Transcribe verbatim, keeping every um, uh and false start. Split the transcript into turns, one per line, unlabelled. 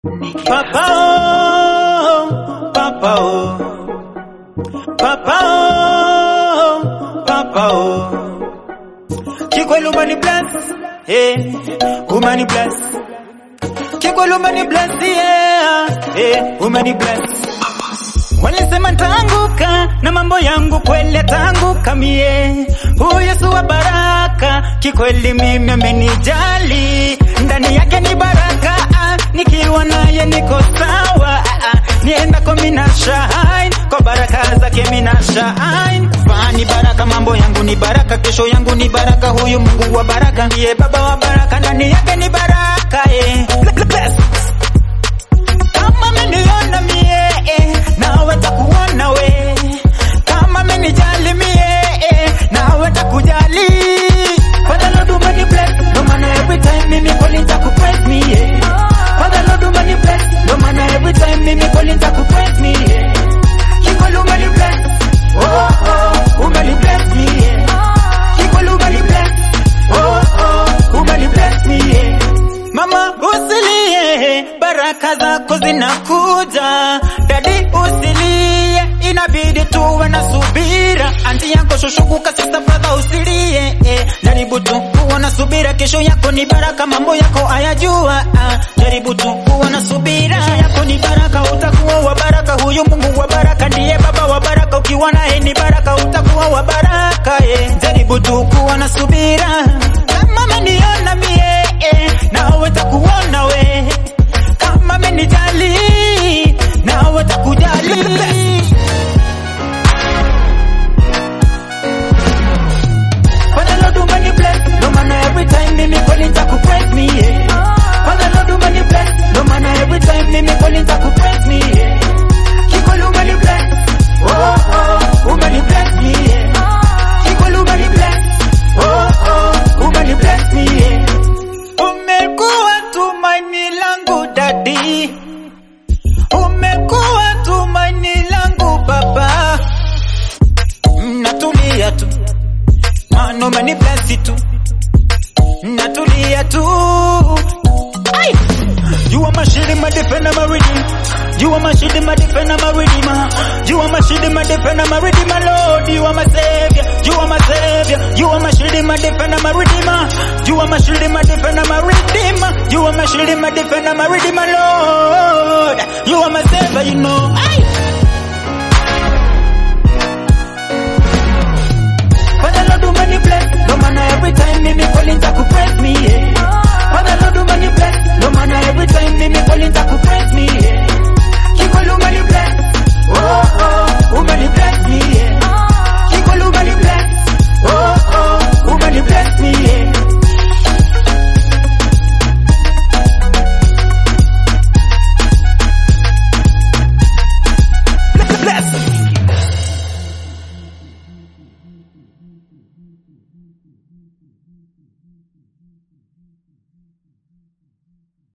Papa oh, Papa oh, Papa oh, Papa oh. Kikweli umani bless, eh, umani bless. Kikweli umani bless, yeah, eh, umani bless. Walisema nitaanguka na mambo yangu kweli ataanguka mie. Huyu Yesu wa baraka, kikweli mimi amenijali. Ndani yake ni baraka, ah, nikiwa naye niko sawa. Ah, ah, nienda kwa mina shine, kwa baraka zake mina shine. Fani baraka, mambo yangu ni baraka, kesho yangu ni baraka. Huyu Mungu wa baraka ndiye baba wa baraka, ndani yake ni baraka, eh. Bless. Kama meniona mie, eh, nawe takuona we. Kama menijali mie, eh, nawe takujali. Father Lord umani bless, no matter every time mimi calling taku praise me, yeah. Father Lord umani bless, no matter every time mimi calling taku praise me, yeah. Kikweli umani bless, oh oh, umani bless me, yeah. Kikweli umani bless, oh oh, umani bless me, yeah. Mama usilie, baraka zako zinakuja. Daddy usilie, inabidi tuwe na subira. Auntie yako shoshokuka, sister brother usilie, eh. Jaribu tu kuwa na subira, kesho yako ni baraka, mambo yako ayajua, ah. Jaribu tu kuwa na subira, kesho yako ni baraka, utakuwa wa baraka. Huyu Mungu wa baraka ndiye baba wa baraka, ukiwa naye ni baraka, utakuwa wa baraka, eh. Jaribu tu kuwa na subira. Kama meniona mie, eh, nawe takuona we. Kama menijali, nawe takujali. Father Lord umani bless, no matter every time mimi calling taku praise me, yeah. Father Lord umani bless, no matter every time mimi calling taku praise me, yeah. Kikweli umani bless, oh oh, umani bless me, yeah. Kikweli umani bless, oh oh, umani bless me, yeah. Umekuwa tumaini langu daddy, umekuwa tumaini langu baba. Natulia tu, mano mani bless tu. Natulia tu. Ay! You are my shield, my defender, my redeemer. You are my shield, my defender, my redeemer. You are my shield, my defender, my redeemer, Lord. You are my savior. You are my savior. You are my shield, my defender, my redeemer. You are my shield, my defender, my redeemer. You are my shield, my defender, my redeemer, Lord. You are my savior, you know. Ay! Father Lord umani bless, no matter every time mimi calling taku praise me, yeah. Father Lord umani bless, no matter every time mimi calling taku